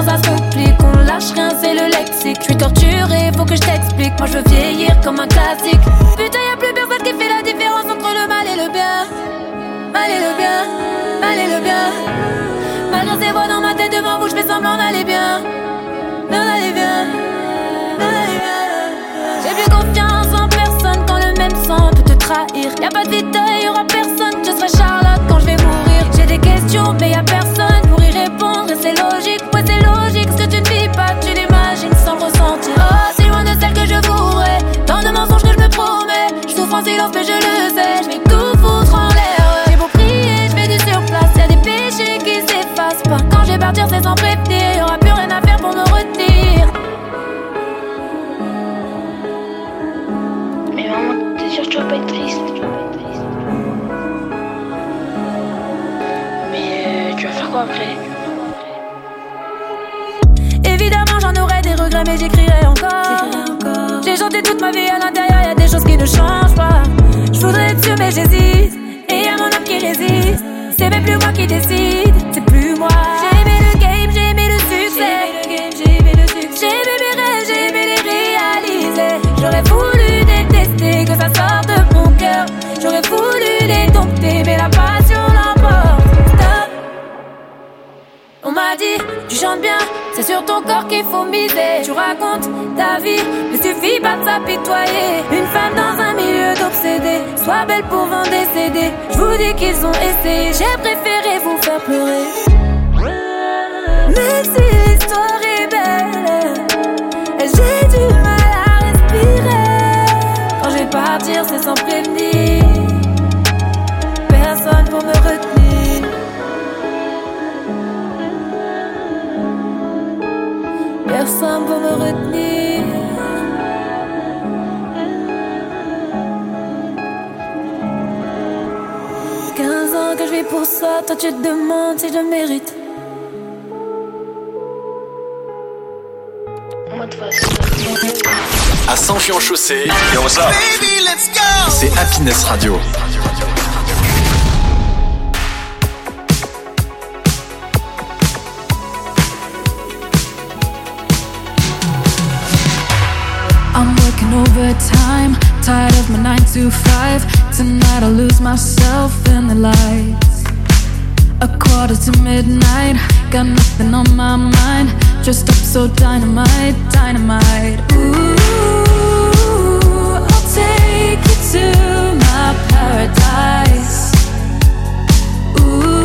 ça se complique. On lâche rien, c'est le lexique. J'suis torturé, faut que je t'explique. Moi je veux vieillir comme un classique. Putain y'a plus personne qui fait la différence entre le mal et le bien. Mal et le bien, mal et le bien. Malgré ces voix dans ma tête devant vous, j'fais semblant d'aller bien. Non d'aller bien, non d'aller bien. J'ai plus confiance en personne quand le même sang peut te trahir. Y'a pas de détail, y'aura personne, je serai Charlotte quand j'vais mourir. J'ai des questions mais y'a personne pour y répondre. Et c'est logique, ouais c'est logique. Ce que tu ne vis pas, tu l'imagines sans le ressentir. Oh, si loin de celle que je voudrais. Tant de mensonges que je me promets. Je souffre en silence mais je le sais. Je vais tout foutre en l'air. J'ai beau prier, je fais du surplace. Y'a des péchés qui s'effacent pas. Quand je vais partir c'est sans prévenir. Y'aura plus rien à faire pour me retenir. Mais maman, t'es sûre que tu vas pas être triste? Mais tu vas faire quoi après? Évidemment j'en aurais des regrets mais j'écrirai encore. J'ai chanté toute ma vie à l'intérieur, y'a des choses qui ne changent pas. Je voudrais être sûr mais j'hésite. Et y'a mon homme qui résiste. C'est même plus moi qui décide, c'est plus moi. J'ai aimé le game, j'ai aimé le succès. J'ai aimé mes rêves, j'ai aimé les réaliser. J'aurais voulu détester que ça sorte de mon cœur. J'aurais voulu les dompter mais la passion l'emporte. Stop. On m'a dit, tu chantes bien, c'est sur ton corps qu'il faut miser. Tu racontes ta vie, mais suffit pas de s'apitoyer. Une femme dans un milieu d'obsédés, sois belle pour vendre des CD. Je vous dis qu'ils ont essayé, j'ai préféré vous faire pleurer. Même si l'histoire est belle, j'ai du mal à respirer. Quand je vais partir, c'est sans prévenir. Personne pour me retenir. Personne pour me retenir. Que je vis pour ça, toi tu te demandes si je mérite. Moi de toute façon. À Saint-Jean-Chaussée, Yo, what's up? c'est Happiness Radio. I'm working overtime, tired of my 9 to 5. Tonight I'll lose myself in the lights. 1:45, got nothing on my mind. Dressed up so dynamite, dynamite. Ooh, I'll take you to my paradise. Ooh,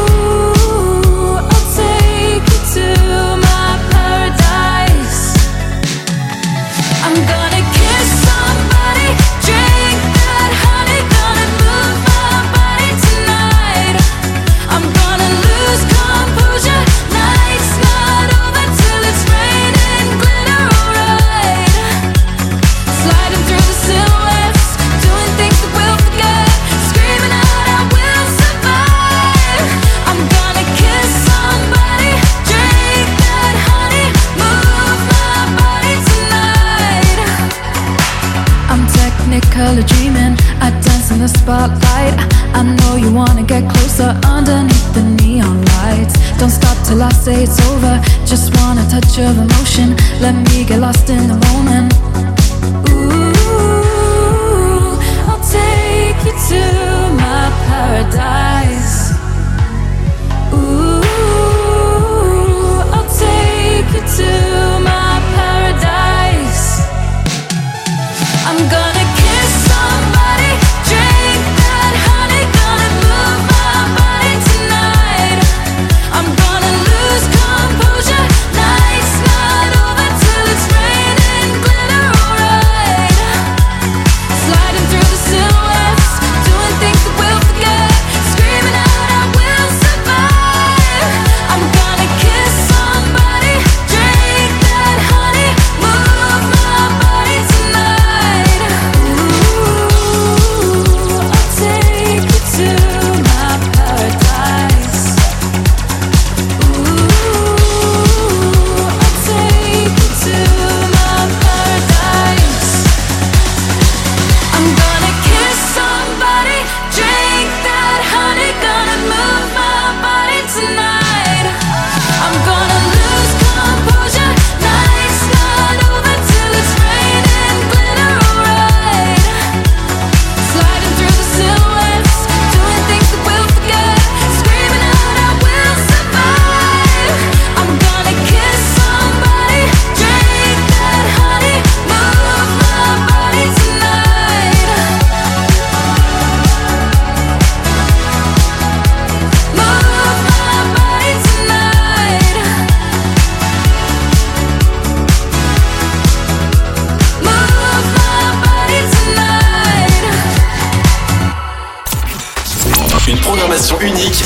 I'll take you to my paradise. I'm gonna kiss somebody, drink that honey, gonna move my body tonight. I'm gonna lose composure, night's not over till it's raining glitter, alright. Sliding through the silhouettes, doing things that we'll forget, screaming out I will survive. I'm gonna kiss somebody, drink that honey, move my body tonight. I'm technicolor dreaming, I dance in the spotlight. I know you wanna get closer underneath the neon lights. Don't stop till I say it's over, just want a touch of emotion. Let me get lost in the moment. Ooh, I'll take you to my paradise. Ooh, I'll take you to my paradise. I'm gonna kiss somebody, drink that honey, gonna move my body tonight. I'm gonna lose composure, night's not over till it's raining glitter, alright. Sliding through the silhouettes, doing things that we'll forget, screaming versions uniques,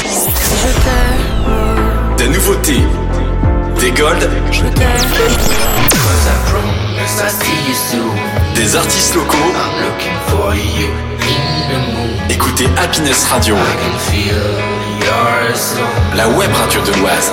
des nouveautés, des golds, des artistes locaux. Écoutez Happiness Radio, la web radio de l'Oise.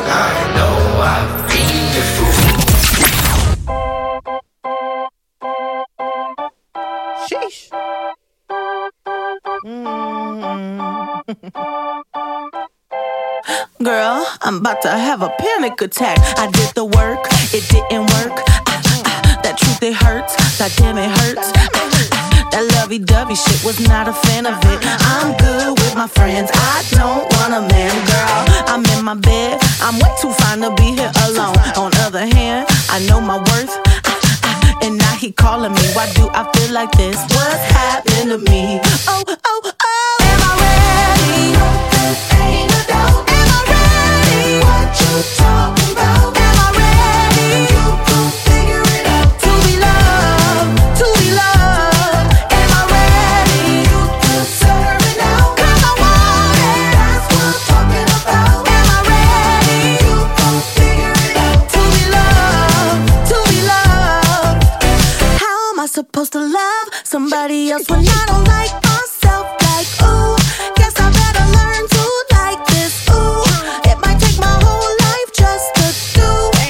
Girl, I'm about to have a panic attack. I did the work, it didn't work. That truth, it hurts. That damn, it hurts. That lovey-dovey shit, was not a fan of it. I'm good with my friends, I don't want a man, girl. I'm in my bed, I'm way too fine to be here alone. On the other hand, I know my worth. And now he calling me, why do I feel like this? What's happening to me? Oh, oh, oh. Am I ready? Ain't no doubt. Am I ready? What you talking about? Am I ready? You gon' figure it out. To be loved, to be loved. Am I ready? You deserve it now. 'Cause I want it. That's what I'm talking about. Am I ready? You gon' figure it out. To be loved, to be loved. How am I supposed to love somebody else when I don't like myself? Like, ooh, guess I better learn to like this. Ooh, it might take my whole life just to do.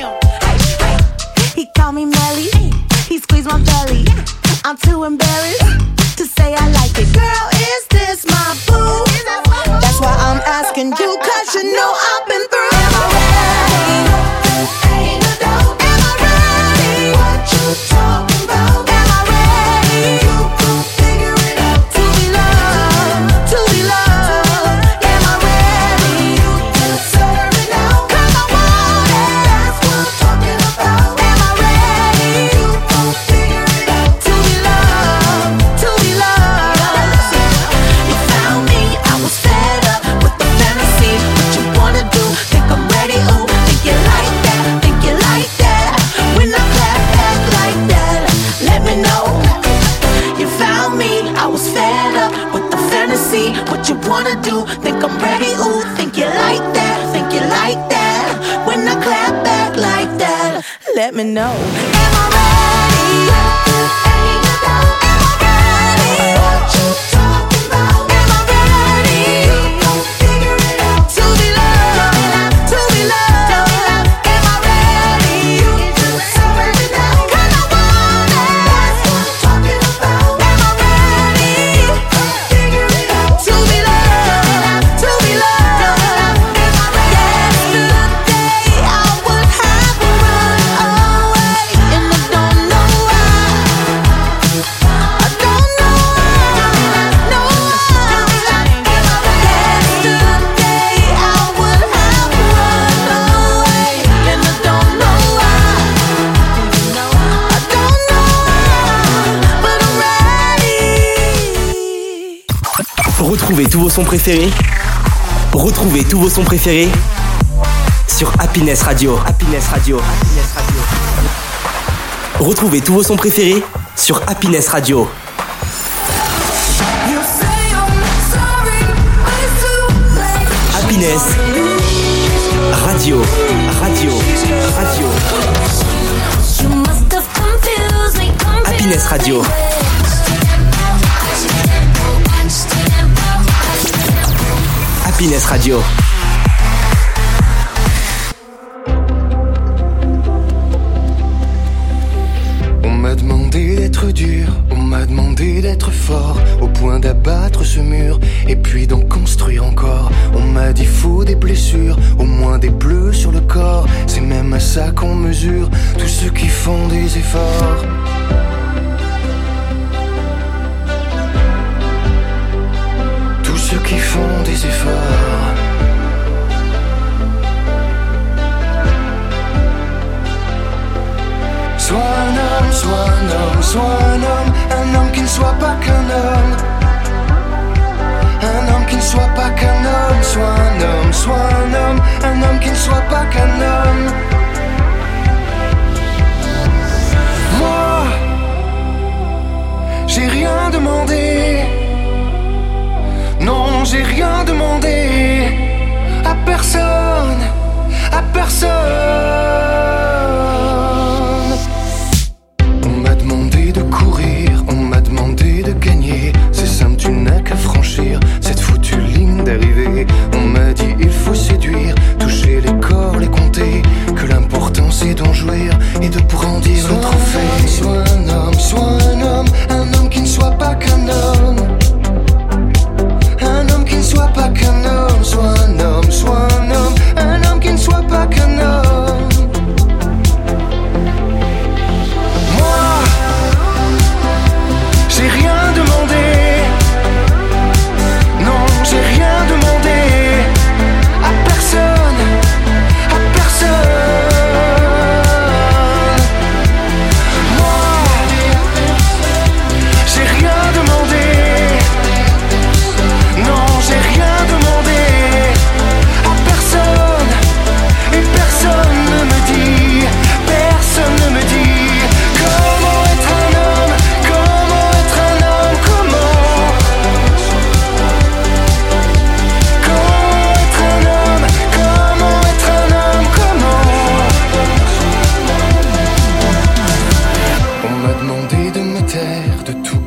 He called me Melly, he squeezed my belly. I'm too embarrassed to say I like it. Girl, is this my boo? That's why I'm asking you, 'cause you know I've been through. Am I ready? Ain't no doubt. Am I ready? What you talking about? Am I ready? You gon' figure it out. To be loved, to be loved. Am I ready? You deserve it now. 'Cause I want it. That's what I'm talking about. Am I ready? You gon' figure it out. To be loved, to be loved. You found me, I was fed up with the fantasy. What you wanna do? Think I'm ready? Ooh, think you like that? Think you like that? When I clap back like that, let me know. You found me, I was fed up with the fantasy. What you wanna do? Think I'm ready? Ooh, think you like that? Think you like that? When I clap back like that, let me know. Am I ready? Ain't no doubt. Am I ready? What you talking about? Am I ready? You gon' figure it out. To be loved, to be loved. Am I ready? You deserve it now. 'Cause I want it. That's what I'm talking about. Am I ready? Figure it out. To be loved, to be loved. Am I ready? Yesterday I would have run away, and I don't know why. I don't know why. No why. Yesterday I would have run away, and I don't know why. I don't know why, but I'm ready. Retrouvez tous vos sons préférés. Retrouvez tous vos sons préférés sur Happiness Radio. Happiness Radio. Happiness Radio. Retrouvez tous vos sons préférés sur Happiness Radio. Happiness Radio. Radio. Radio. You must have confused me. Happiness Radio. Happiness Radio. On m'a demandé d'être dur, on m'a demandé d'être fort, au point d'abattre ce mur, et puis d'en construire encore. On m'a dit faut des blessures, au moins des bleus sur le corps. C'est même à ça qu'on mesure tous ceux qui font des efforts. Tous ceux qui font des efforts. Sois un homme, sois un homme, sois un homme qui ne soit pas qu'un homme. Un homme qui ne soit pas qu'un homme, sois un homme, sois un homme qui ne soit pas qu'un homme. Moi, j'ai rien demandé. Non, j'ai rien demandé.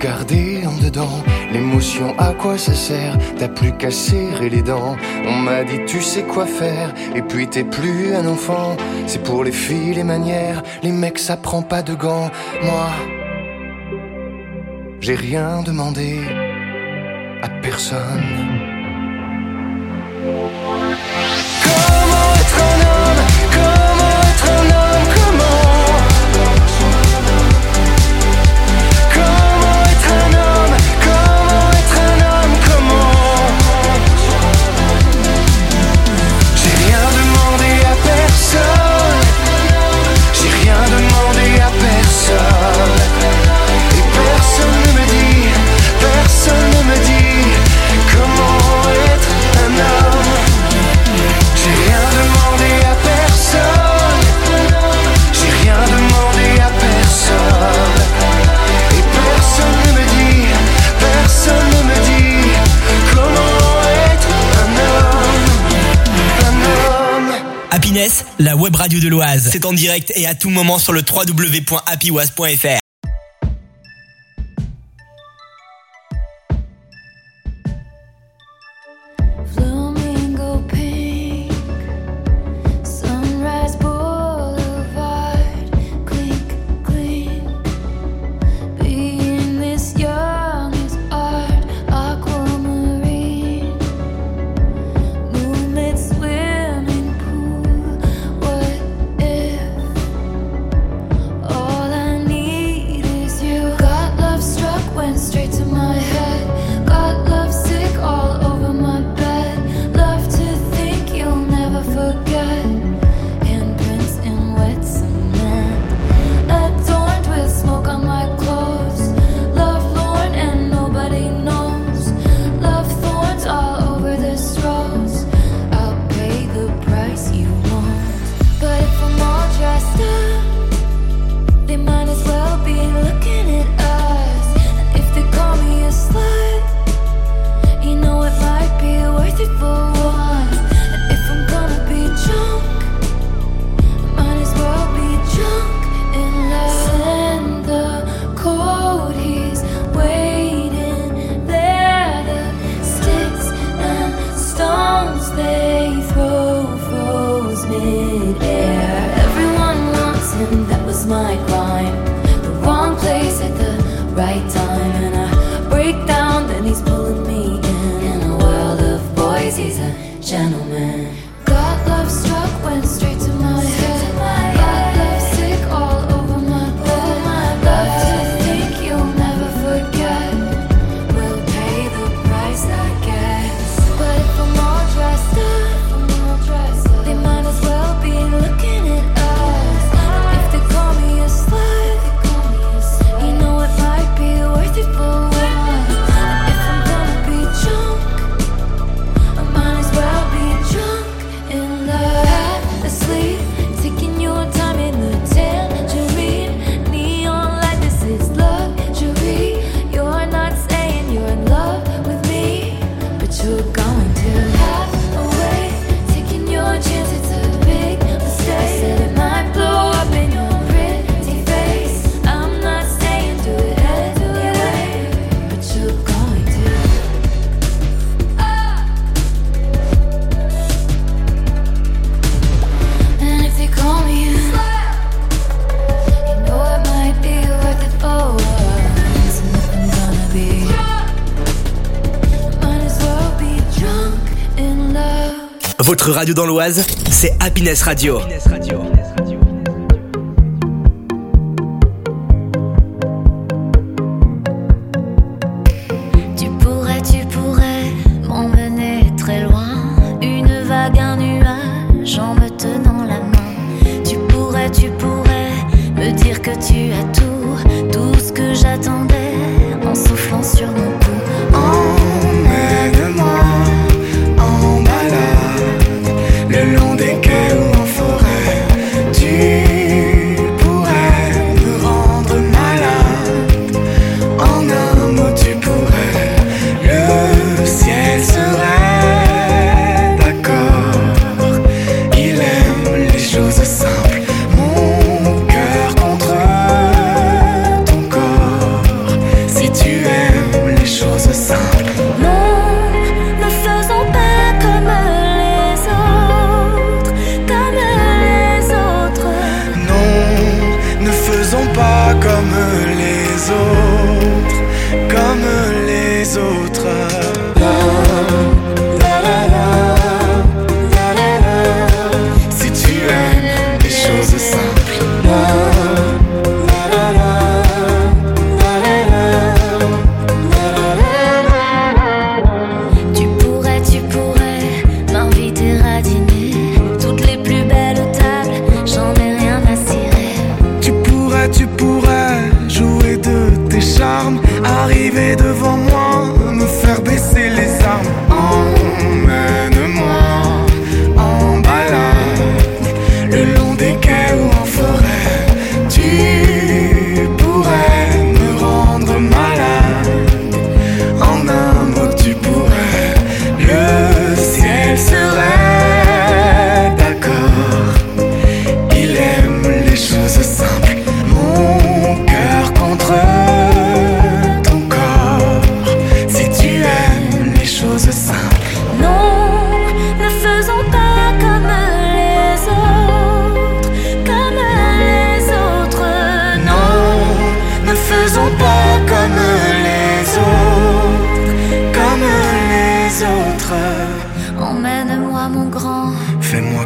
garder en dedans. L'émotion, à quoi ça sert? T'as plus qu'à serrer les dents. On m'a dit tu sais quoi faire, et puis t'es plus un enfant. C'est pour les filles les manières, les mecs ça prend pas de gants. Moi, j'ai rien demandé à personne. Comment être un homme? Comment être un homme? Comment être un homme? Comment être un homme? Comment? J'ai rien demandé à personne. J'ai rien demandé à personne. Et personne ne me dit comment être un homme. J'ai rien demandé à personne. J'ai rien demandé à personne. Et personne ne me dit comment être un homme. Happiness, la web radio de l'Oise. C'est en direct et à tout moment sur le www.happyoise.fr. Flamingo pink, Sunrise Boulevard, clink, clink. Being this young is art, aquamarine, moonlit swimming pool. What if all I need is you? Got love struck, went straight to my head. Got love sick all over my bed. Love to think you'll never forget. Handprints in wet cement, adorned with smoke on my clothes. Love lorn and nobody knows. Love thorns all over this rose. I'll pay the price you want. But if I'm all dressed up, they might as well be looking at us. And if they call me a slut, you know it might be worth it for once. And if I'm gonna be drunk, might as well be drunk in love. Send the code, he's waiting there. The sticks and stones they throw froze mid-air. Everyone wants him, that was my crime. The wrong place at the right time. And I break down, then he's pulling me in a world of boys, he's a gentleman. Got love struck, went straight to my head. Got love sick all over my bed. Love to think you'll never forget. We'll pay the price, I guess. But if I'm all dressed up, they might as well be looking at us. And if they call me a slut, you know it might be worth it for once. And if I'm gonna be drunk, I might as well be drunk in love. Half asleep, taking your time in the tangerine. Neon light, this is luxury. You're not saying you're in love with me, but you're going to. Half away, taking your chance, it's a big mistake. Said it might blow up in your pretty face. I'm not saying do it anyway, but you're going to. And if they call me a slut, you know it might be worth it for once. And if I'm gonna be drunk, might as well be drunk in love. Votre radio dans l'Oise, c'est Happiness Radio. Tu pourrais m'emmener très loin. Une vague, un nuage en me tenant la main. Tu pourrais me dire que tu as tout ce que j'attendais en soufflant sur mon cou. Emmène-moi en balade, le long des quais ou en forêt.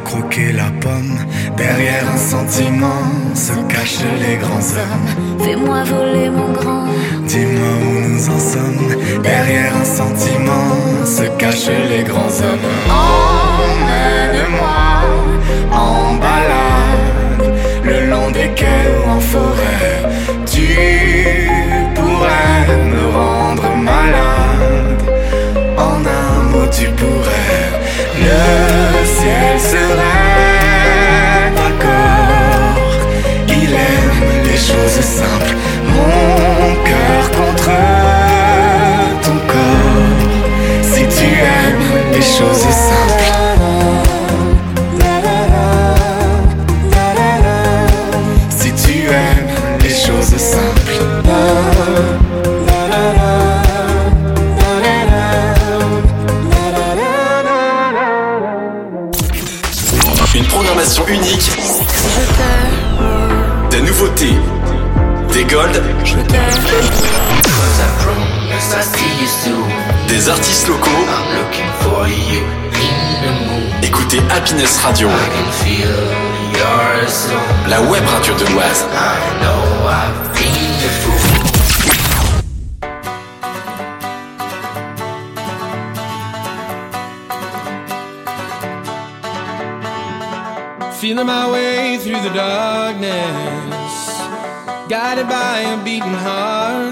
croquer la pomme. Derrière un sentiment se cachent les grands hommes. Fais-moi voler mon grand. Dis-moi où nous en sommes. Derrière un sentiment se cachent les grands hommes. Emmène-moi en balade, le long des quais ou en forêt. Tu pourrais me rendre malade. En un mot tu pourrais. Le ciel serait d'accord. Il aime les choses simples. Mon cœur contre ton corps. Si tu aimes les choses simples. Si tu aimes les choses simples. Une programmation unique, des nouveautés, des golds, des artistes locaux. Écoutez Happiness Radio, la web radio de l'Oise. Feeling my way through the darkness, guided by a beating heart.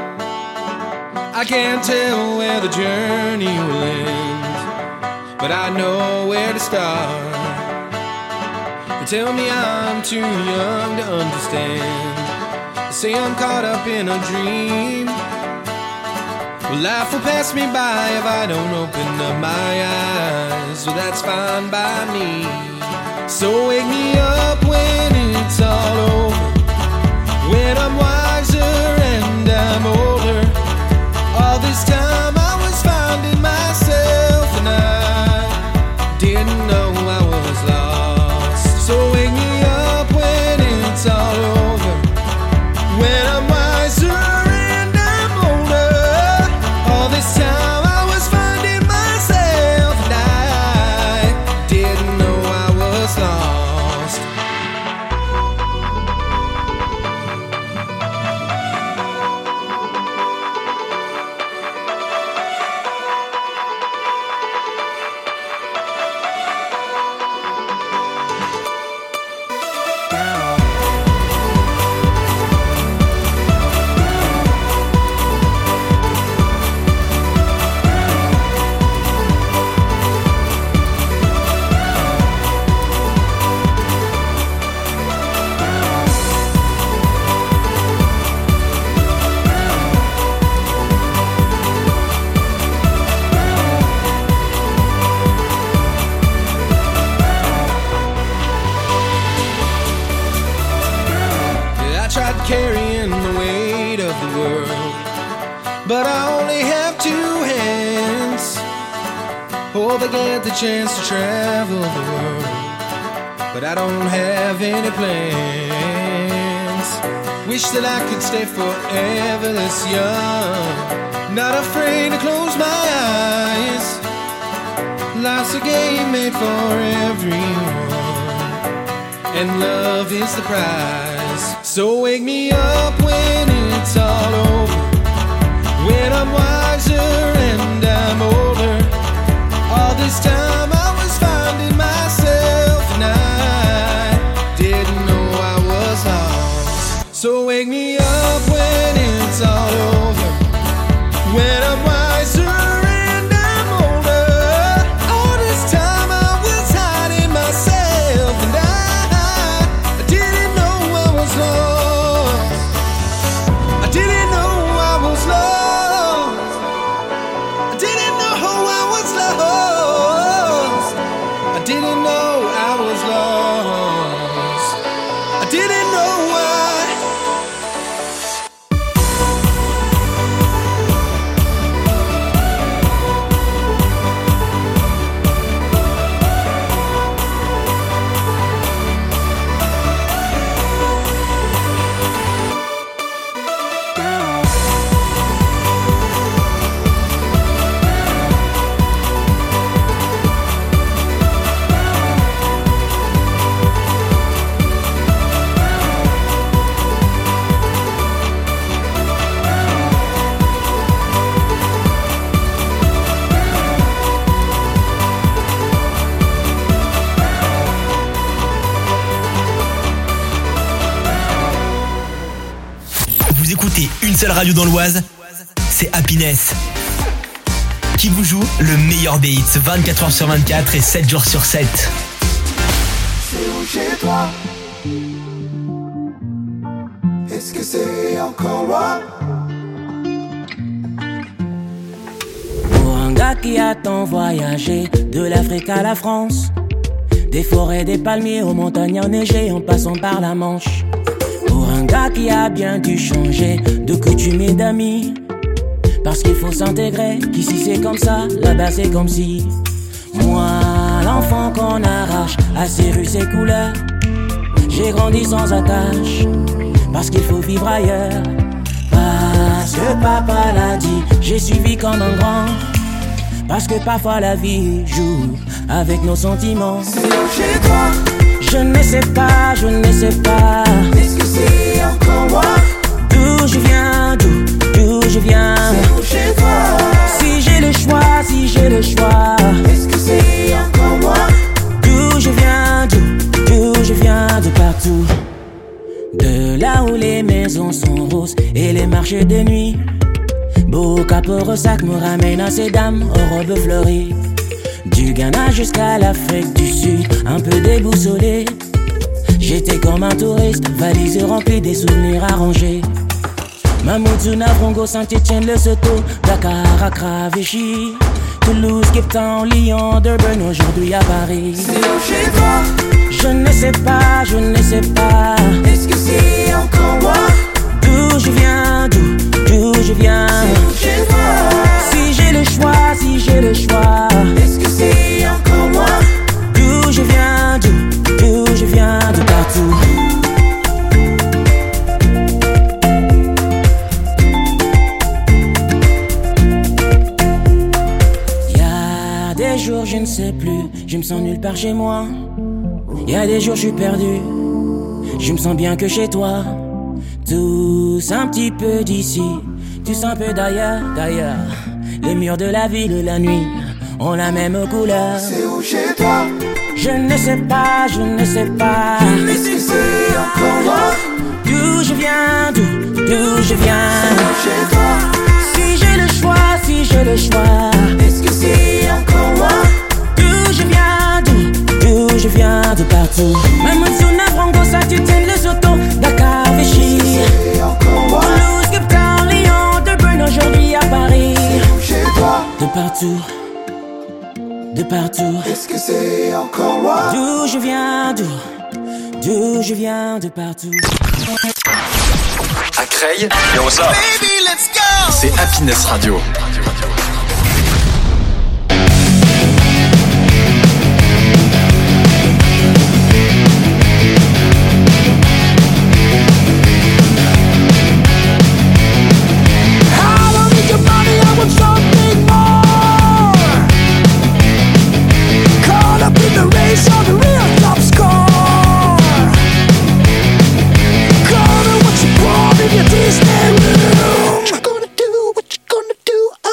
I can't tell where the journey will end, but I know where to start. They tell me I'm too young to understand. They say I'm caught up in a dream. Well, life will pass me by if I don't open up my eyes. Well, that's fine by me. So wake me up when it's all over, when I'm wiser and I'm older. All this time I was finding myself and I didn't know I was lost. So wake me up when it's all over, when I'm wiser and I'm older. All this time I was finding myself and I didn't know I was lost. Carrying the weight of the world, but I only have two hands. Hope I get the chance to travel the world, but I don't have any plans. Wish that I could stay forever this young, not afraid to close my eyes. Life's a game made for everyone, and love is the prize. So wake me up when it's all over, when I'm wiser and I'm older. All this time I was finding myself and I didn't know I was lost. So wake me up when it's all over, when I'm wiser and I'm older. All this time I was hiding myself and I didn't know I was lost. I didn't know I was lost. I didn't know I was lost. I didn't know I was lost. I didn't know écoutez une seule radio dans l'Oise, c'est Happiness. Qui vous joue le meilleur des hits 24h sur 24 et 7 jours sur 7. C'est où chez toi? Est-ce que c'est encore loin? Pour un gars qui a tant voyagé, de l'Afrique à la France, des forêts, des palmiers aux montagnes enneigées en passant par la Manche. Pour un gars qui a bien dû changer de coutume et d'amis, parce qu'il faut s'intégrer, qu'ici c'est comme ça, là-bas c'est comme si. Moi, l'enfant qu'on arrache à ses rues, ses couleurs, j'ai grandi sans attache, parce qu'il faut vivre ailleurs. Parce que papa l'a dit, j'ai suivi comme un grand. Parce que parfois la vie joue avec nos sentiments. C'est chez toi. Je ne sais pas, je ne sais pas. Est-ce que c'est encore moi? D'où je viens, d'où je viens. C'est chez toi. Si j'ai le choix, si j'ai le choix. Est-ce que c'est encore moi? D'où je viens, d'où je viens, de partout. De là où les maisons sont roses et les marchés de nuit. Beau capot sac me ramène à ces dames aux robes fleuries. Du Ghana jusqu'à l'Afrique du Sud, un peu déboussolé. J'étais comme un touriste, valise remplie des souvenirs arrangés. Mamoudzou, Navrongo, Saint-Etienne, Lesotho, Dakar, Accra, Vichy, Toulouse, Cape Town, Lyon, Durban, aujourd'hui à Paris. C'est chez toi. Je ne sais pas, je ne sais pas. Est-ce que c'est encore moi? D'où je viens, d'où je viens. C'est chez toi. Si j'ai le choix, si j'ai le choix. Est-ce que c'est encore moi? D'où je viens, d'où je viens, de partout. Y'a des jours je ne sais plus, je me sens nulle part chez moi. Y'a des jours je suis perdu, je me sens bien que chez toi. Tous un petit peu d'ici, tous un peu d'ailleurs. Les murs de la ville la nuit ont la même couleur. C'est où chez toi? Je ne sais pas, je ne sais pas. Est-ce que c'est encore moi? D'où je viens, d'où je viens. C'est chez toi. Si j'ai le choix, si j'ai le choix. Est-ce que c'est encore moi? D'où je viens, d'où je viens, de partout. Mamoudzou, Navrongo, Saint-Etienne, Lesotho, Dakar, Vichy, Toulouse, Cape Town, Lyon, Durban, aujourd'hui à Paris. Chez toi. De partout, de partout. Est-ce que c'est encore moi? D'où je viens, d'où je viens, de partout. À Creil, yo what's up? Baby, let's go. C'est Happiness Radio. What you gonna do?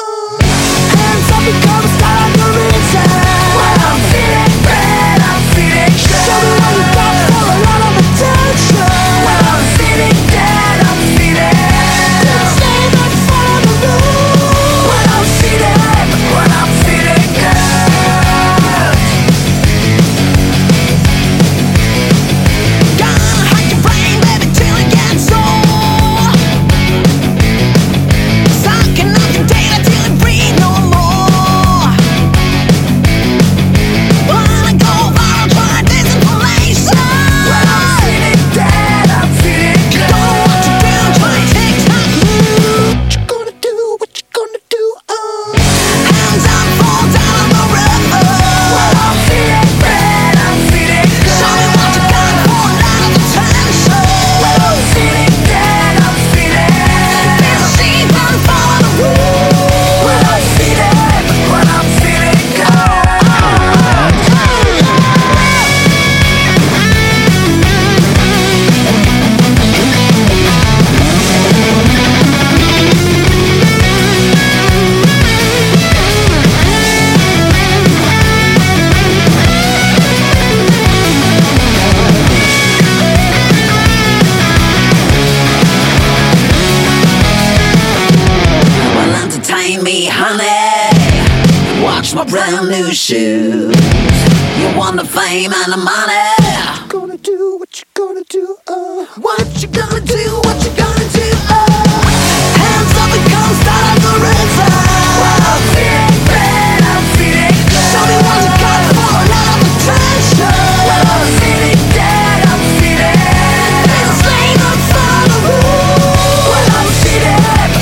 me, honey. Watch my brand new shoes. You want the fame and the money. What you gonna do? What you gonna do? What you gonna do? What you gonna do? Hands up and come start the river. Well, I'm feeling bad, I'm feeling good. Show me what you got for love and treasure. Well, I'm feeling dead, I'm feeling. It's lame, I'm following. Well, I'm feeling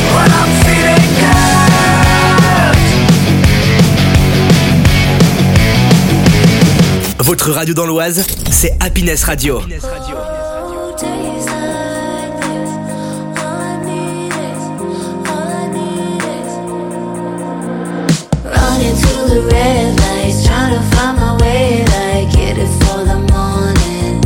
good. Votre radio dans l'Oise, c'est Happiness Radio. Running through the red lights, trying to find my way, like get it for the morning.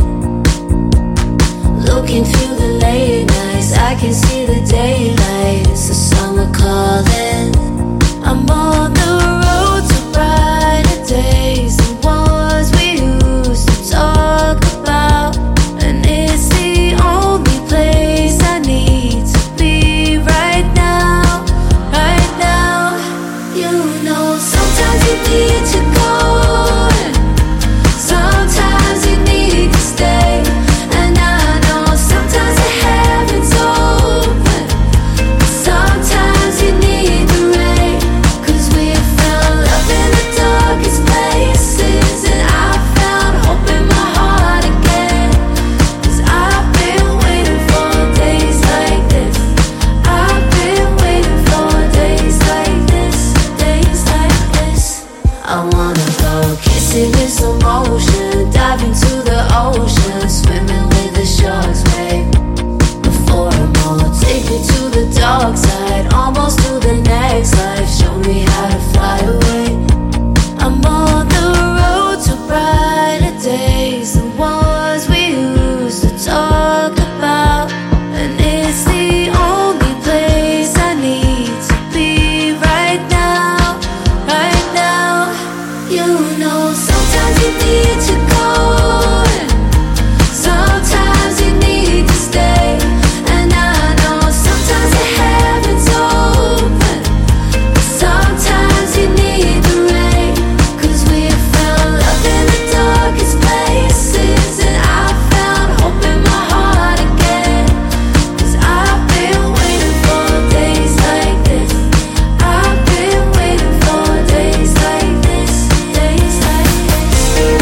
Looking through the late nights, I can see the daylight. It's the summer calling. I'm on the road to brighter days, the ones we used to talk about. And it's the only place I need to be right now, right now. You know, sometimes you need to go, and sometimes you need to stay. And I know sometimes the heavens open, sometimes you need the rain. 'Cause we found love in the darkest places, and I found hope in my heart again. 'Cause I've been waiting for days like this. I've been waiting for days like this, days like this. I wanna go kissing in slow motion, dive into the ocean, swimming with the sharks, babe. Before I'm old, take me to the dark side, almost to the next life. Show me how to fly away. I'm on the road to brighter days, the ones we used to talk about. And it's the only place I need to be right now, right now. You know, sometimes you need to go, and sometimes you need to stay. And I know sometimes the heavens open, sometimes you need the rain. 'Cause we found love in the darkest places, and I found hope in my heart again. 'Cause I've been waiting for days like this. I've been waiting for days like this, days like this.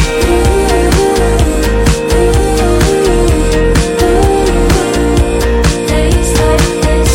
Days like this.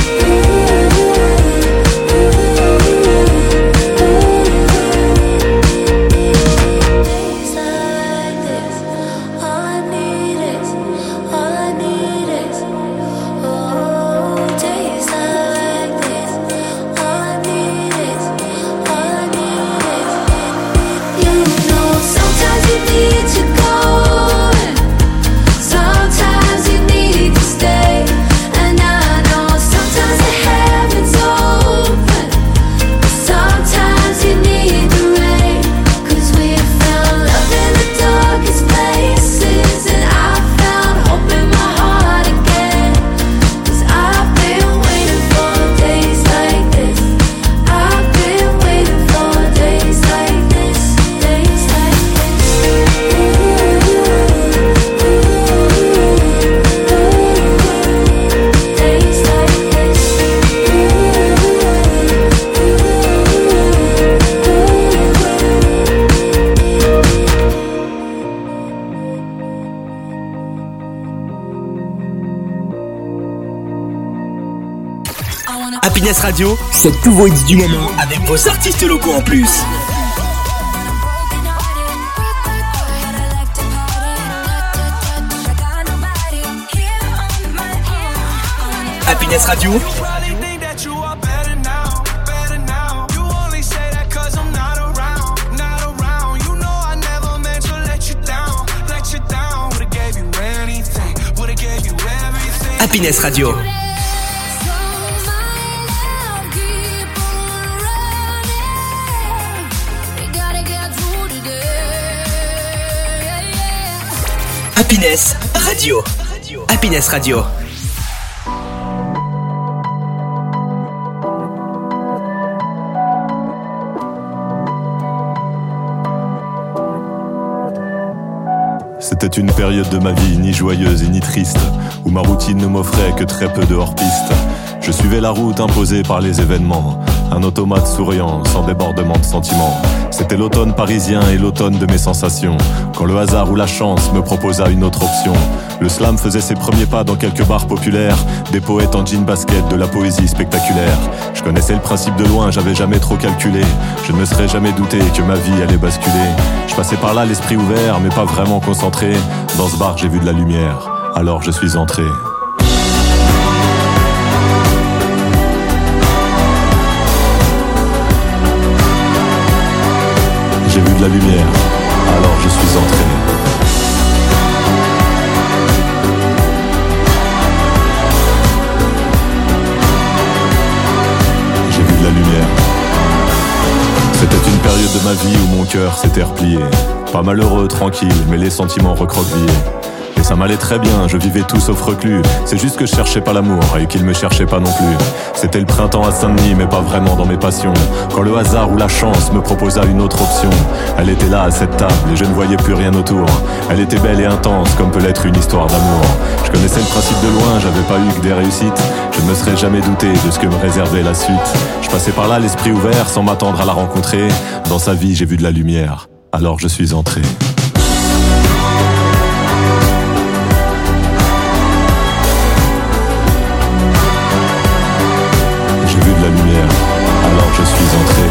Days like this. All I need is, all I need is, oh, days like this. All I need is, all I need is. You know, sometimes you need to go, and sometimes you need to stay. And I know sometimes the heavens open, sometimes you need the rain. 'Cause we found love in the darkest places, and I found hope in my heart again. 'Cause I've been waiting for days like this. I've been waiting for days like this, days like this. Days like this. Happiness Radio, c'est tous vos hits du moment avec vos artistes locaux en plus. Happiness Radio, Happiness Radio. Happiness Radio. Happiness Radio. C'était une période de ma vie ni joyeuse et ni triste, où ma routine ne m'offrait que très peu de hors-piste. Je suivais la route imposée par les événements, un automate souriant, sans débordement de sentiments. C'était l'automne parisien et l'automne de mes sensations, quand le hasard ou la chance me proposa une autre option. Le slam faisait ses premiers pas dans quelques bars populaires, des poètes en jean basket, de la poésie spectaculaire. Je connaissais le principe de loin, j'avais jamais trop calculé. Je ne me serais jamais douté que ma vie allait basculer. Je passais par là l'esprit ouvert, mais pas vraiment concentré. Dans ce bar j'ai vu de la lumière, alors je suis entré. J'ai vu de la lumière, alors je suis entré. J'ai vu de la lumière. C'était une période de ma vie où mon cœur s'était replié. Pas malheureux, tranquille, mais les sentiments recroquevillés. Et ça m'allait très bien, je vivais tout sauf reclus. C'est juste que je cherchais pas l'amour et qu'il me cherchait pas non plus. C'était le printemps à Saint-Denis, mais pas vraiment dans mes passions. Quand le hasard ou la chance me proposa une autre option. Elle était là à cette table et je ne voyais plus rien autour. Elle était belle et intense comme peut l'être une histoire d'amour. Je connaissais le principe de loin, j'avais pas eu que des réussites. Je ne me serais jamais douté de ce que me réservait la suite. Je passais par là l'esprit ouvert sans m'attendre à la rencontrer. Dans sa vie j'ai vu de la lumière, alors je suis entré. La lumière, alors je suis entré.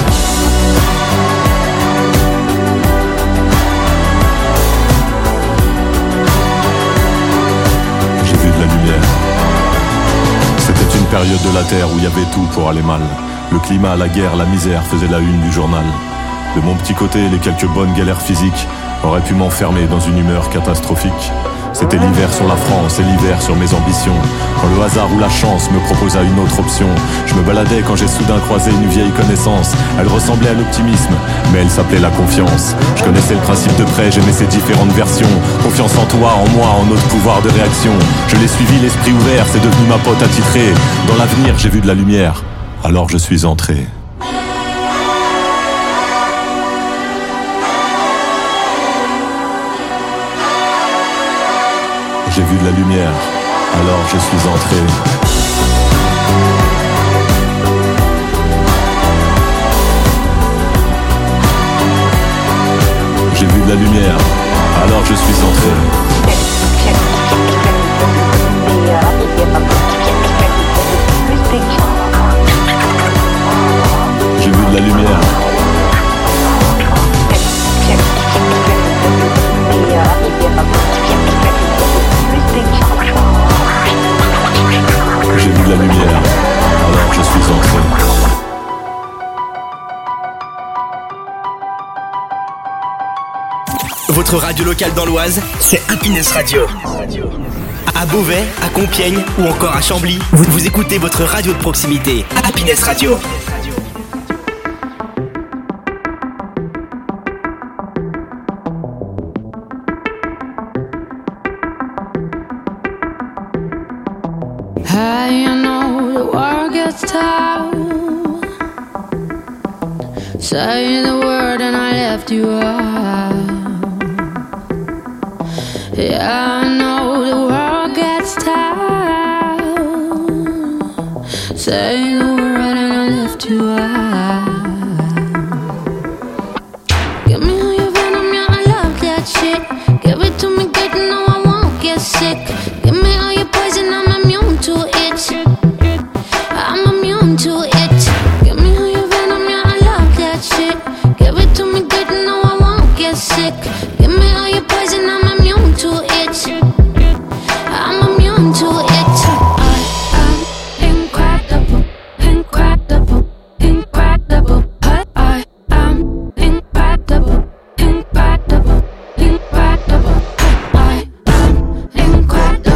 J'ai vu de la lumière. C'était une période de la terre où il y avait tout pour aller mal. Le climat, la guerre, la misère faisaient la une du journal. De mon petit côté, les quelques bonnes galères physiques auraient pu m'enfermer dans une humeur catastrophique. C'était l'hiver sur la France et l'hiver sur mes ambitions. Quand le hasard ou la chance me proposa une autre option. Je me baladais quand j'ai soudain croisé une vieille connaissance. Elle ressemblait à l'optimisme, mais elle s'appelait la confiance. Je connaissais le principe de près, j'aimais ses différentes versions. Confiance en toi, en moi, en notre pouvoir de réaction. Je l'ai suivi, l'esprit ouvert, c'est devenu ma pote attitrée. Dans l'avenir, j'ai vu de la lumière, alors je suis entré. J'ai vu de la lumière, alors je suis entré. J'ai vu de la lumière, alors je suis entré. J'ai vu de la lumière. J'ai vu de la lumière, alors je suis entré. Votre radio locale dans l'Oise, c'est Happiness Radio. À Beauvais, à Compiègne ou encore à Chambly, vous écoutez votre radio de proximité, Happiness Radio. Hey, you know the world gets tough. Say the word and I left you out. Yeah, I know the world gets tough. Say the word and I left you out. Give me all your venom, yeah, I love that shit. Give it to me good, no, I won't get sick. Give me all your poison, I'm immune to it. I'm immune to it. Give me all your venom, yeah, I love that shit. Give it to me good, no, I won't get sick. Give me all your poison, I'm immune to it. I'm immune to it. I am incredible, incredible, incredible. I am incredible, incredible, incredible. I am incredible.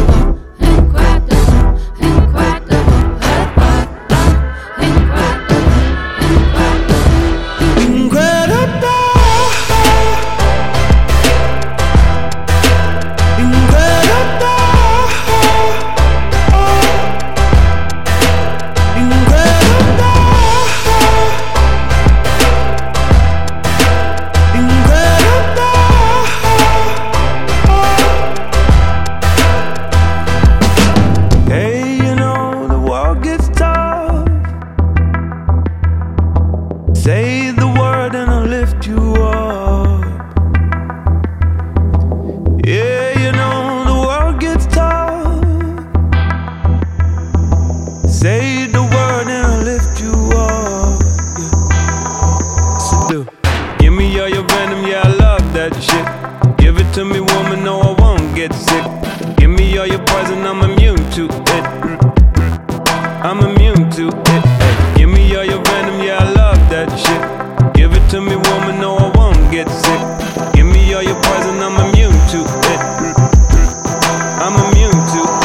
me all your poison, I'm immune to it. I'm immune to it. Give me all your venom, yeah, I love that shit. Give it to me, woman, no, I won't get sick. Give me all your poison, I'm immune to it. I'm immune to it.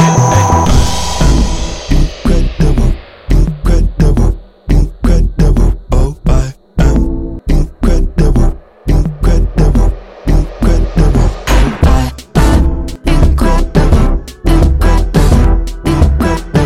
Incredible, incredible, incredible. Oh, I am incredible, incredible, incredible. Oh, I am incredible, incredible, incredible.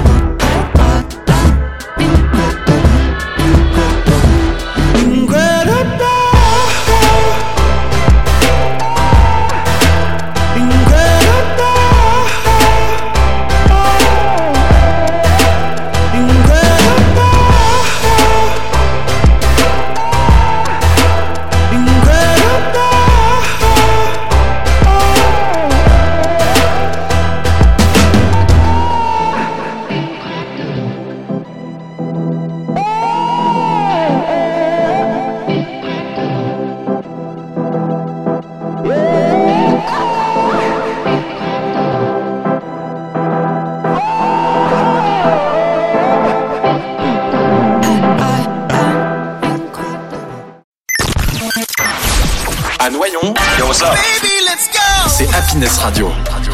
À Noyon, yo, what's up? Baby, let's go! C'est Happiness Radio.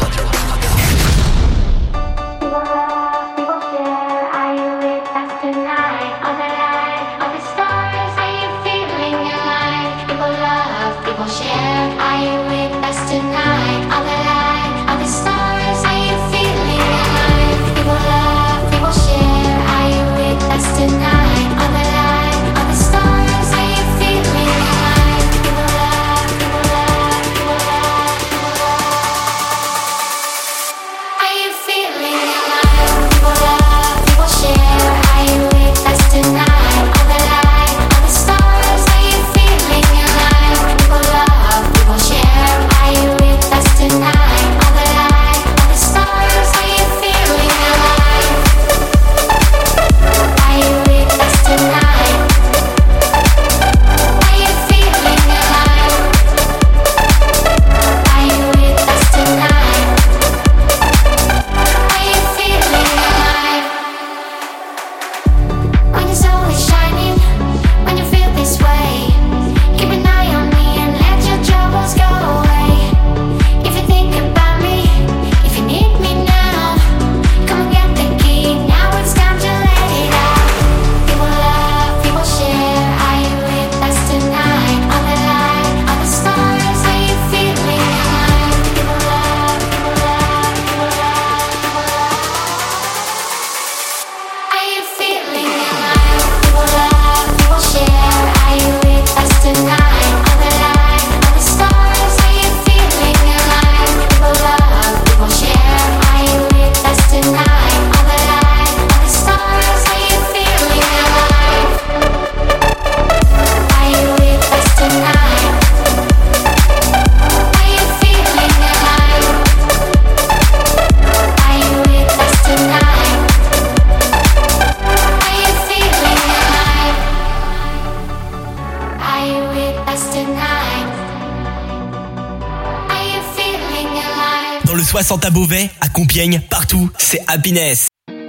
Dans le 60 à Beauvais, à Compiègne, partout, c'est Happiness.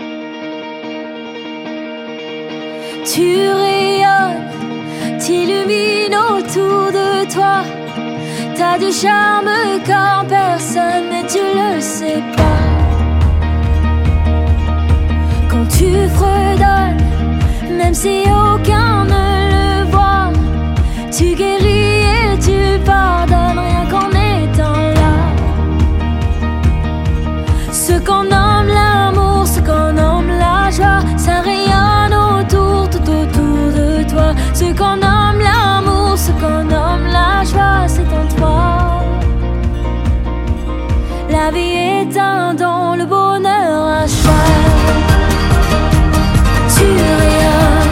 Tu rayonnes, t'illumines autour de toi. T'as du charme comme personne, mais tu le sais pas. Quand tu fredonnes, même si aucun ne le voit, tu guéris et tu pardonnes rien qu'en étant là. Ce qu'on nomme l'amour, ce qu'on nomme la joie, ça rayonne autour, tout autour de toi. Ce qu'on nomme l'amour, ce qu'on nomme la joie, c'est en toi. La vie est un don, le bonheur à choix. Tu rayonnes,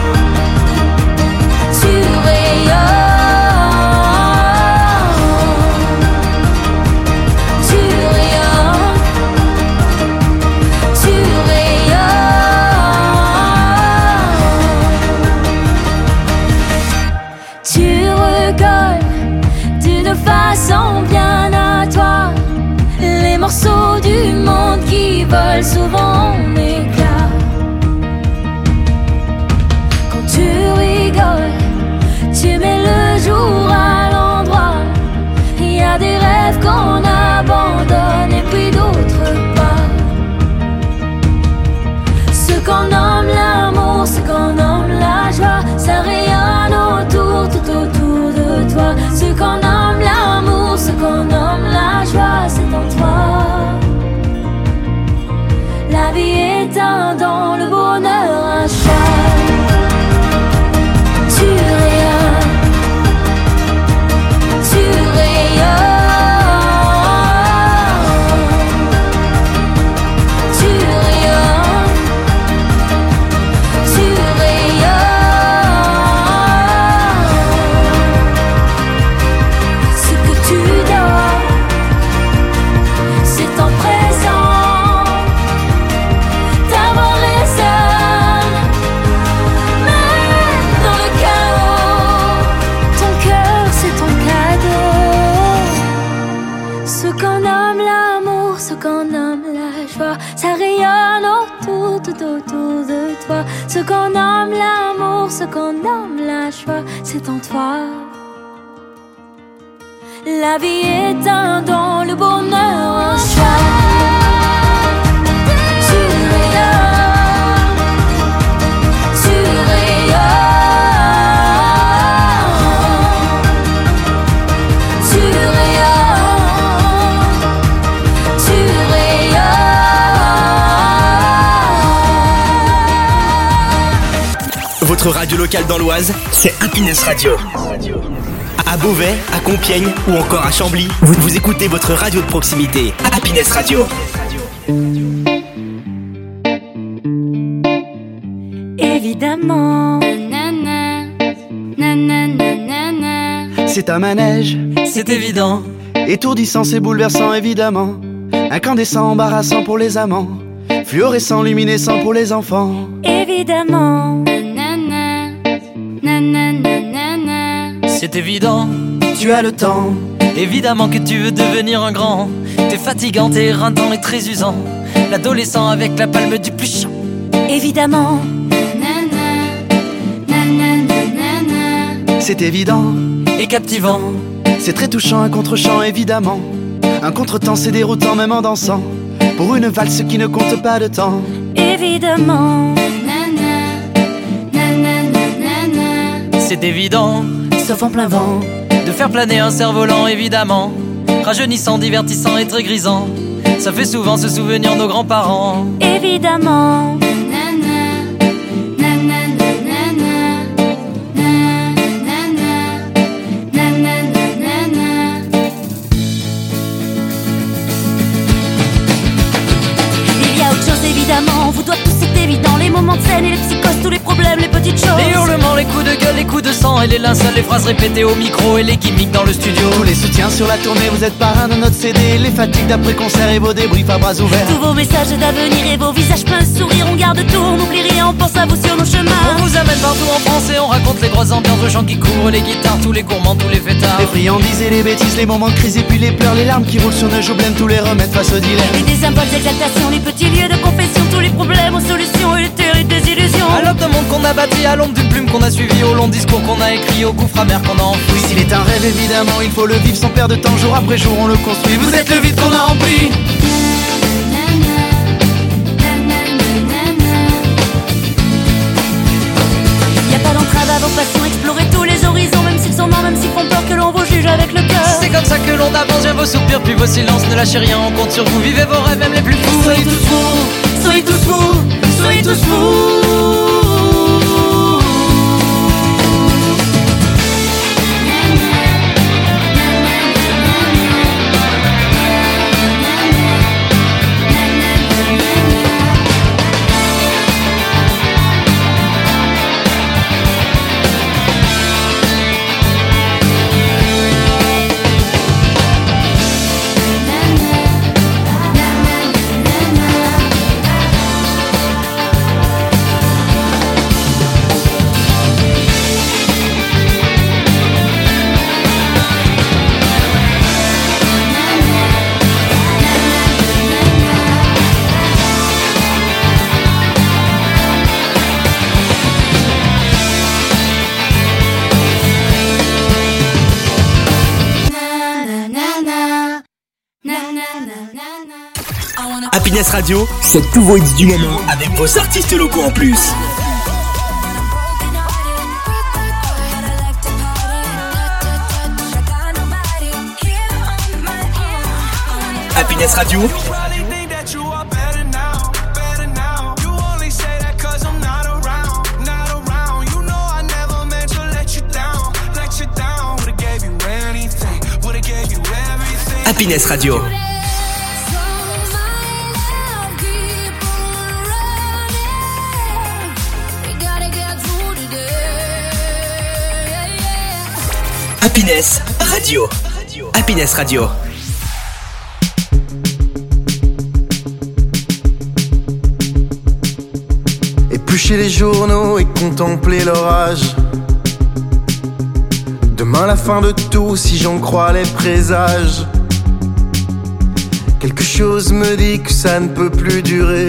tu rayonnes. Façon bien à toi, les morceaux du monde la joie, ça rayonne autour, tout autour de toi. Ce qu'on nomme l'amour, ce qu'on nomme la joie, c'est en toi. La vie est un don, le bonheur un choix. Tu rayonnes, tu rayonnes, tu rayonnes, tu rayonnes. Votre radio locale dans l'Oise, c'est Happiness Radio. À Beauvais, à Compiègne ou encore à Chambly, vous écoutez votre radio de proximité, Happiness Radio. Évidemment, c'est un manège, c'est évident. Étourdissant, c'est bouleversant, évidemment. Incandescent, embarrassant pour les amants. Fluorescent, luminescent pour les enfants. évidemment. C'est évident, tu as le temps. Évidemment que tu veux devenir un grand. T'es fatigant, t'es éreintant et très usant. L'adolescent avec la palme du plus chiant. Évidemment. C'est évident et captivant. C'est très touchant, un contre-champ évidemment. Un contretemps c'est déroutant même en dansant. Pour une valse qui ne compte pas de temps. Évidemment. C'est évident, sauf en plein vent, de faire planer un cerf-volant évidemment. Rajeunissant, divertissant et très grisant. Ça fait souvent se souvenir nos grands-parents. Évidemment. Évidemment, vous doit tous c'est évident. Les moments de scène et les psychoses, tous les problèmes, les petites choses. Les hurlements, les coups de gueule, les coups de sang et les linceuls, les phrases répétées au micro et les gimmicks dans le studio. Tous les soutiens sur la tournée, vous êtes parrain de notre CD. Les fatigues d'après-concert et vos débriefs à bras ouverts. Tous vos messages d'avenir et vos visages pleins de sourires. On garde tout, on n'oublie rien, on pense à vous sur nos chemins. On vous amène partout en France et on raconte les grosses ambiances, aux gens qui courent, les guitares, tous les gourmands, tous les fêtards. Les friandises et les bêtises, les moments de crise et puis les pleurs, les larmes qui roulent sur nos joues blêmes, tous les remèdes face au dilemme. Et des symboles d'exaltation, les petits lieux de confession, tous les problèmes aux solutions et les terribles désillusions. À l'aube d'un monde qu'on a bâti, à l'ombre d'une plume qu'on a suivi, au long discours qu'on a écrit, au gouffre amer qu'on a enfoui. S'il est un rêve évidemment, il faut le vivre sans perdre de temps, jour après jour on le construit. Vous êtes le vide qu'on a rempli. Y'a pas d'entrave à vos passions, explorez tous les horizons, même s'ils sont morts, même s'ils font peur, que l'on vous juge avec le cœur. C'est comme ça que l'on avance, vient vos soupirs puis vos silences, ne lâchez rien, on compte sur vous, vivez vos rêves même les plus fous. Soyez tous fous, soyez tous fous, soyez tous fous. Happiness Radio, c'est tous vos hits du moment avec vos artistes locaux en plus. Happiness Radio. Happiness Radio. Happiness Radio. Happiness Radio. Éplucher les journaux et contempler l'orage. Demain la fin de tout si j'en crois les présages. Quelque chose me dit que ça ne peut plus durer.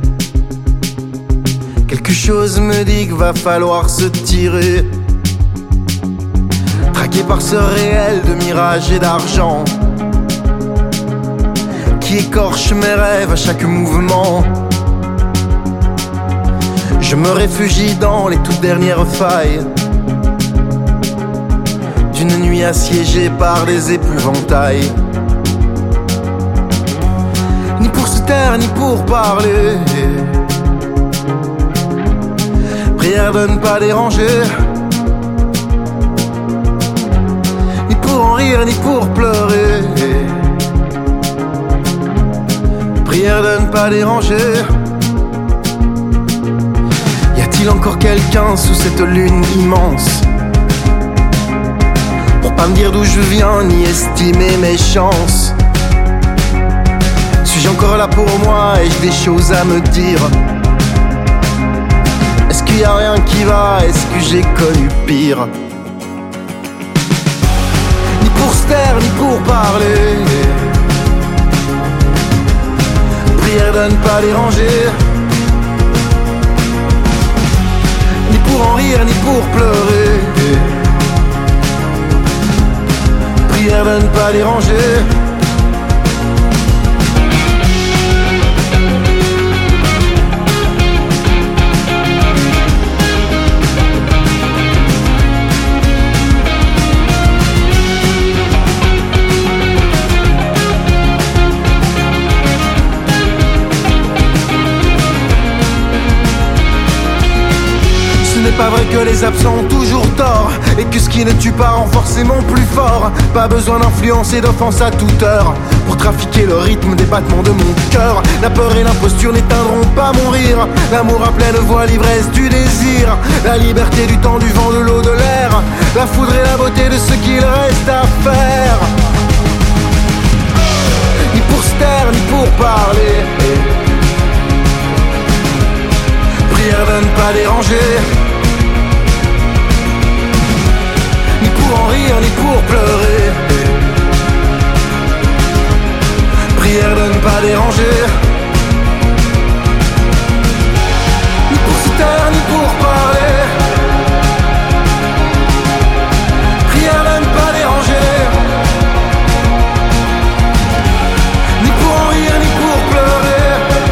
Quelque chose me dit qu'il va falloir se tirer. Traqué par ce réel de mirage et d'argent qui écorche mes rêves à chaque mouvement. Je me réfugie dans les toutes dernières failles d'une nuit assiégée par des épouvantails. Ni pour se taire, ni pour parler. Prière de ne pas déranger. Ni pour en rire, ni pour pleurer. Prière de ne pas déranger. Y a-t-il encore quelqu'un sous cette lune immense pour pas me dire d'où je viens, ni estimer mes chances? Suis-je encore là pour moi? Ai-je des choses à me dire? Est-ce qu'il y a rien qui va? Est-ce que j'ai connu pire? Ni pour se taire, ni pour parler. Prière de ne pas déranger. Ni pour en rire, ni pour pleurer. Prière de ne pas déranger. Pas vrai que les absents ont toujours tort et que ce qui ne tue pas rend forcément plus fort. Pas besoin d'influence et d'offense à toute heure pour trafiquer le rythme des battements de mon cœur. La peur et l'imposture n'éteindront pas mon rire. L'amour à pleine voix, l'ivresse du désir. La liberté du temps, du vent, de l'eau, de l'air. La foudre et la beauté de ce qu'il reste à faire. Ni pour se taire, ni pour parler. Prière de ne pas déranger. Ni pour en rire, ni pour pleurer. Prière de ne pas déranger. Ni pour se taire, ni pour parler. Prière de ne pas déranger. Ni pour en rire, ni pour pleurer.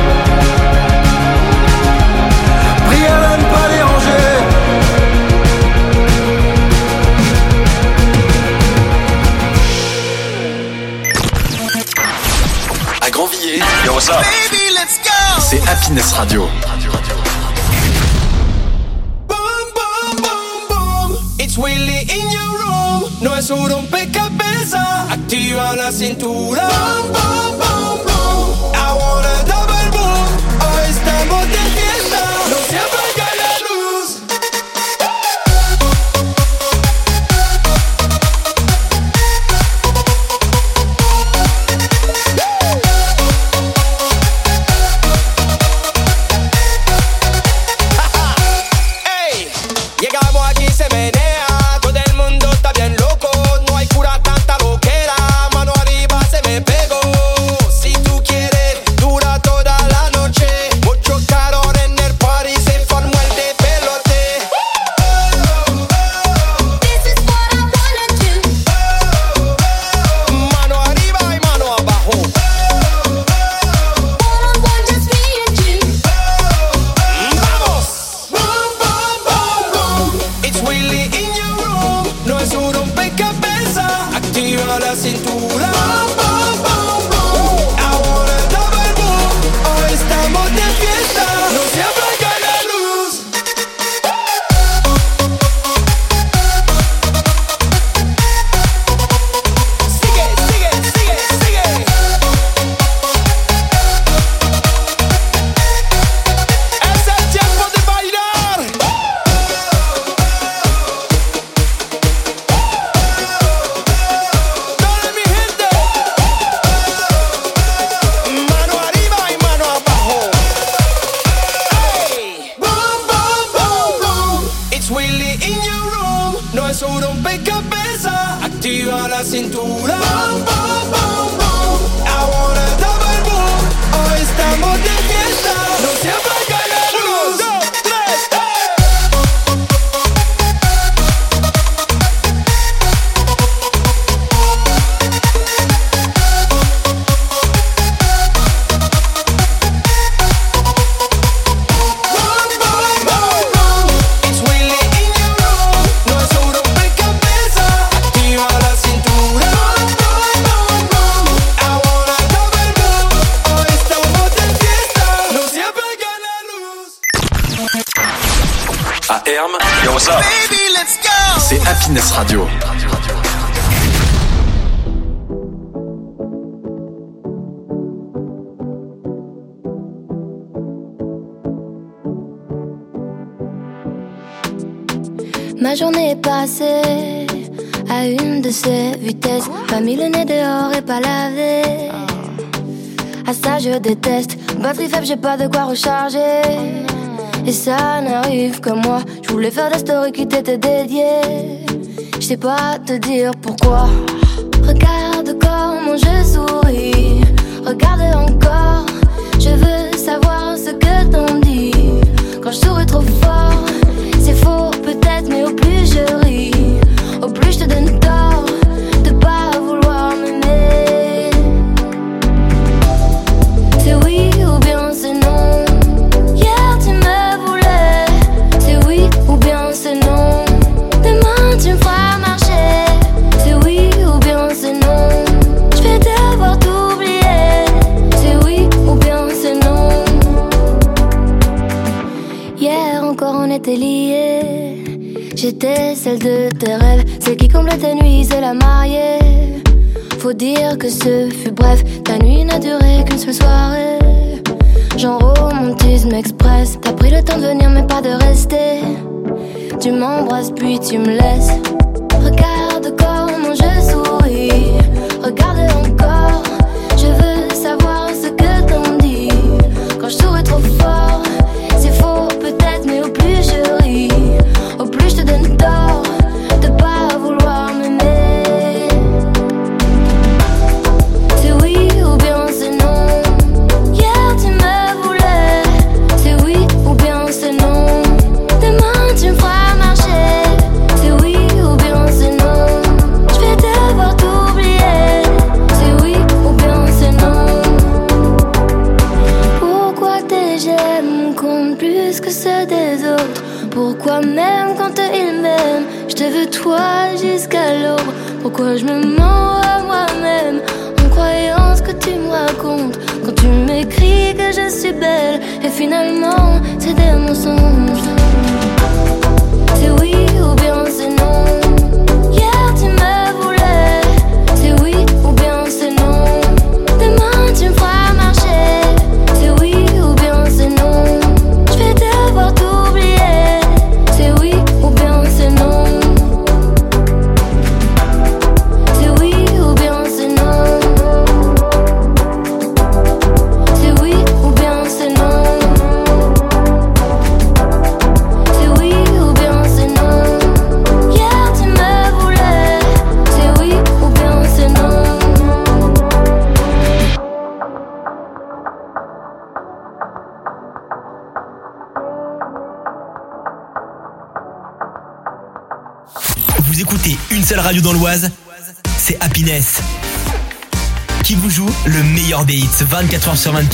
Prière de ne pas déranger. À Grandvilliers, yo, what's up? Baby, let's go. C'est Happiness Radio. It's Willy in your room. No es un rompecabezas. Activa la cintura. Boom, boom, boom, boom. I wanna double boom. Hoy estamos de fiesta. No se apaga la luz. Hey, llegamos aquí, se menea. Todo el mundo está bien loco. No hay cura, tanta loquera. Mano arriba, se me pegó. Si tú terme. Yo, what's up? Baby, let's go. C'est Happiness Radio. Ma journée est passée à une de ces vitesses. Pas mis le nez dehors et pas lavé. À ça je déteste. Batterie faible, j'ai pas de quoi recharger. Et ça n'arrive que moi. Je voulais faire des stories qui t'étaient dédiées. Je sais pas te dire pourquoi. Regarde comment je souris. Regarde encore. Je veux savoir ce que t'en dis. Quand je souris trop fort, c'est faux peut-être, mais au plus je ris, au plus je te donne tort de pas vouloir m'aimer. C'est oui ou bien c'est non. Hier tu me voulais. C'est oui ou bien c'est non. Demain tu me feras marcher. C'est oui ou bien c'est non. Je vais devoir t'oublier. C'est oui ou bien c'est non. Hier encore on était liés. J'étais celle de tes rêves, celle qui comblait tes nuits, c'est la mariée. Faut dire que ce fut bref, ta nuit n'a duré qu'une seule soirée. Genre romantisme express, t'as pris le temps de venir mais pas de rester. Tu m'embrasses puis tu me laisses. Regarde comment je souris, regarde encore. Je veux savoir ce que t'en dis. Quand je souris trop fort, c'est faux peut-être, mais au plus je ris, au plus je te donne tort de pas vouloir m'aimer. C'est oui ou bien c'est non. Hier tu me voulais. C'est oui ou bien c'est non. Demain tu me feras marcher. C'est oui ou bien c'est non. Je vais devoir t'oublier. C'est oui ou bien c'est non. Pourquoi tes j'aime comptent plus que ceux des autres? Pourquoi même quand il m'aime, je te veux toi jusqu'à l'aube? Pourquoi je me mens à moi-même en croyant ce que tu me racontes? Quand tu m'écris que je suis belle et finalement c'est des mensonges. C'est oui ou bien c'est non. Hier tu me voulais. C'est oui ou bien c'est non. Demain tu me feras marcher. C'est oui ou bien c'est non. Je vais devoir t'oublier. C'est oui ou bien c'est non. C'est oui ou bien c'est non. C'est oui ou bien c'est non. C'est oui ou bien c'est non. Hier tu me voulais. C'est oui ou bien c'est non. Vous écoutez une seule radio dans l'Oise, c'est Happiness. Qui vous joue le meilleur des hits 24h sur 24.